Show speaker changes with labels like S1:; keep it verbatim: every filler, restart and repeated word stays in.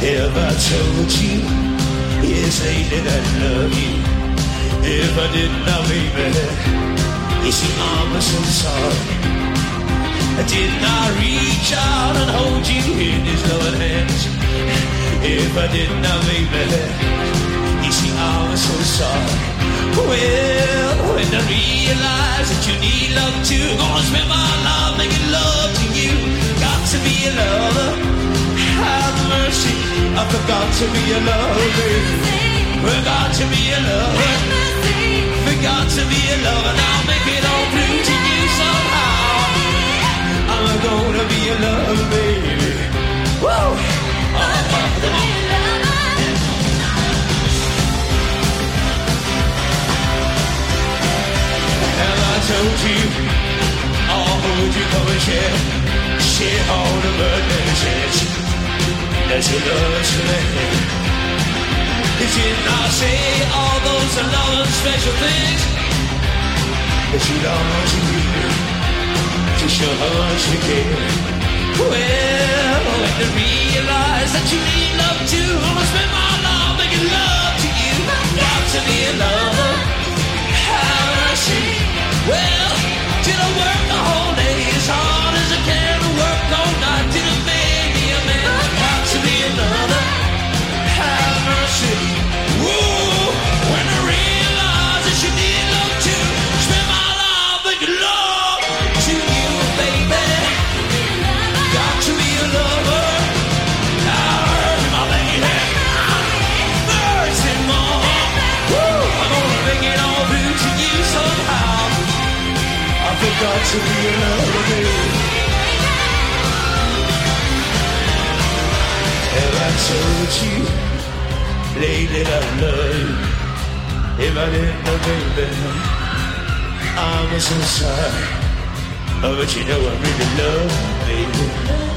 S1: If I told you, yes, lady, that I love you. If I didn't, now, baby, you see, I'm so sorry. Didn't I reach out and hold you in his loving hands? If I didn't, now, baby, you see, I'm so sorry. Well, when I realize that you need love too, gonna spend my life making love to you. Got to be a lover, have mercy. I forgot to be a lover. Forgot to be a lover. Forgot to be a lover. Now make it all through to you somehow. I'm gonna be a lover, baby. Whoa! And I told you, I'll hold you, come and share, share all the burdens that you love to me. Did I say all those love and special things that you love to hear? To show how much you care. Well, when I realize that you need love too, I'ma spend my life making love to you. Got to be a lover, have mercy. Well, did I work the whole day as hard as I can to work all night? Did it make me a man? Got to be a lover, have mercy. Whoa, when I realize that you need love too, spend my life making love to you. Baby, got to be a lover. Now, my lady, mercy, mama. Woo, I'm gonna make it all through to you somehow. I forgot to be a lover, baby. Have I told you, lady, that I love you? If I didn't know, baby, I'm so sorry. Oh, but you know I really love you, baby.